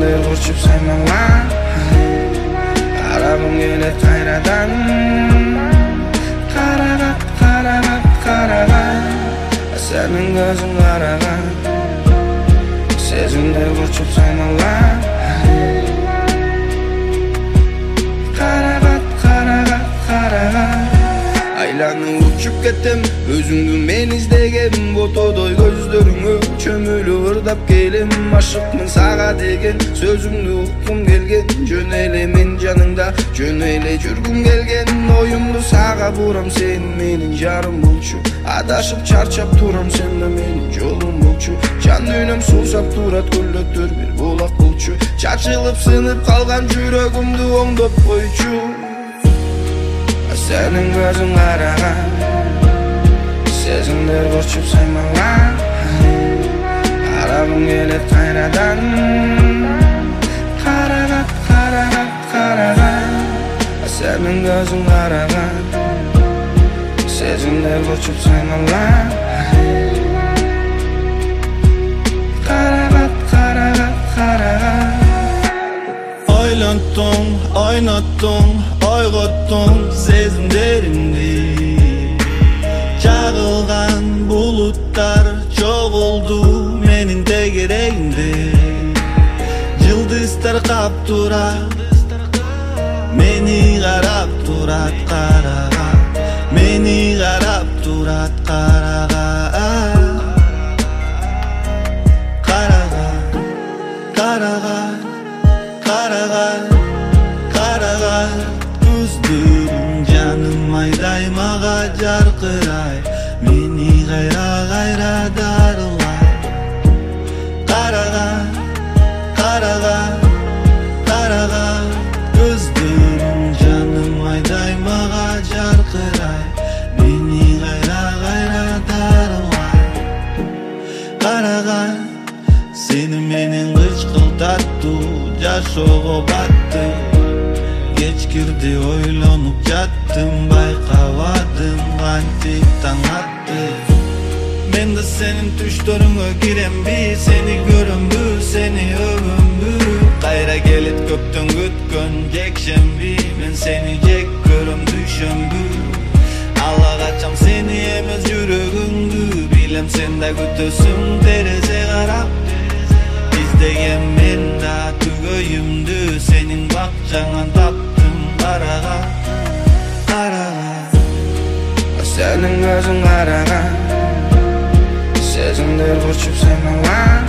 Сезімдер құрчып саймалай Қарағым келет қайрадан Қарағат, қарағат, қарағат Сенің көзің қараған Сезімдер құрчып саймалай Қарағат, қарағат, қарағат Айланып ұшып кеттім, өзіңді мен іздегем Фотодой көздеріңе чөміліп ырдап келем Ашықмын саға деген сөзіңді ұққым келген Жөн эле мен жаныңда, жөн эле жүргім келген Ойымды саға бұрам, сен менің жарым болчу Адашып чарчап турам, сен да менің жолым болчу Жан дүйнөм сусап турат, көлөттөр бир булак болчу Чачылып сынып қалған жүрөгүмдү оңдоп койчу Сенің көзің қараған Сезімдер құрчып саймалай Қарағым келет қайрадан Қарағат, қарағат, қарағат Сенің көзің қараған Сезімдер құрчып саймалай Қарағат, қарағат, қарағат Ойланттың, ойнаттың, ойғоттың сезімдерімді Чағылған бұлыттар жоғылды менің тегерегімде Жылдыздар қап тұрат, мені қарап тұрат қараға Мені қарап тұрат қараға Қараға, қараға Қарағат, қарағат Көздерің жаным айдай маға жарқырай Мені қайра дарылай Қарағат, қарағат, қарағат Көздерің жаным айдай маға жарқырай Мені қайра дарылай Қарағат, сені менен қышқылтатту Жашоого батты Кечкирди ойлонуп жаттым Байкабадым кантип таң атты Мен да сенин түштөрүңө киремби Сени көрөмбү, сени өгөмбү Кайра келет көптөн күткөн жекшемби Мен сени жек көрөм дүйшөмбү Ала качам сени эмес жүрөгүңдү Билем сен да күтөсүң терезе карап İzdeyem men da tügöyümdü Senin bakçanan taptım Karağa, karağa Senin gözün karağa Сезімдер құрчып саймалай